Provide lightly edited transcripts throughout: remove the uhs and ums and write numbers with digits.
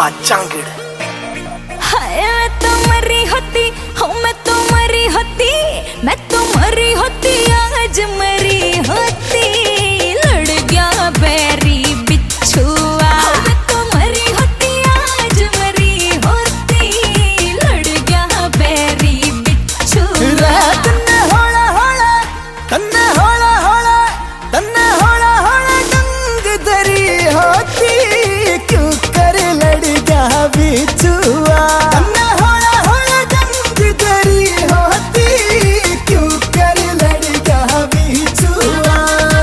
चांगड़। हाय मैं तो मरी होती, हो मैं तो मरी होती, मैं तो मरी होती, आज मरी होती, लड़ गया बैरी बिच्छुआ। मैं तो मरी होती, आज मरी होती, लड़ गया बैरी बिच्छुआ। तन्ने होला होला, तन्ने होला होला, तन्ने होला होला डंग दरी होती, क्यों कर लड़ गया बिच्छुआ। तन्ने होला होला डंग दरी होती, क्यों कर लड़ गया बिच्छुआ।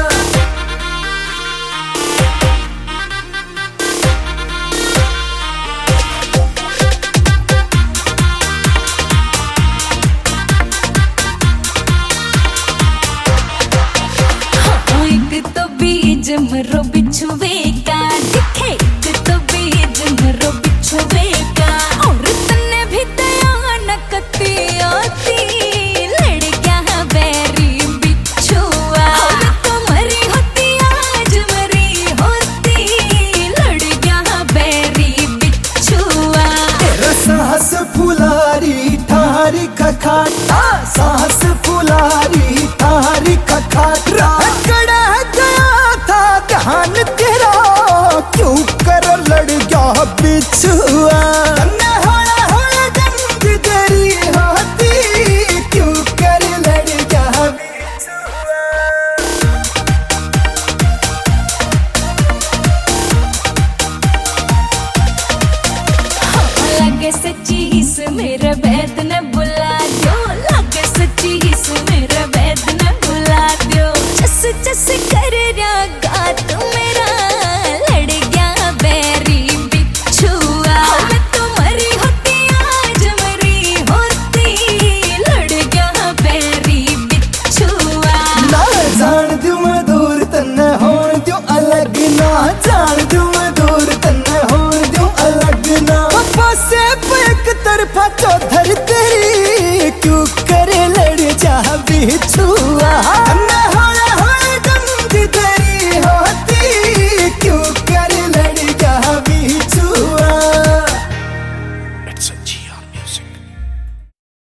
एक तो बीज मरो बिच्छुए का दिखे, एक तो बीज मरो बिच्छुए का। और तन्ने भी दया न कती आती, लड़ गया बैरी बिच्छुआ। मैं तो मरी होती, आज मरी होती, लड़ गया बैरी बिच्छुआ। तेरा साहस फुलारी थारी खखाटा, साहस फुलारी थारी खखाटा। कड़ा गया था ध्यान तेरा, क्यों कर लड़ गया बिच्छुआ।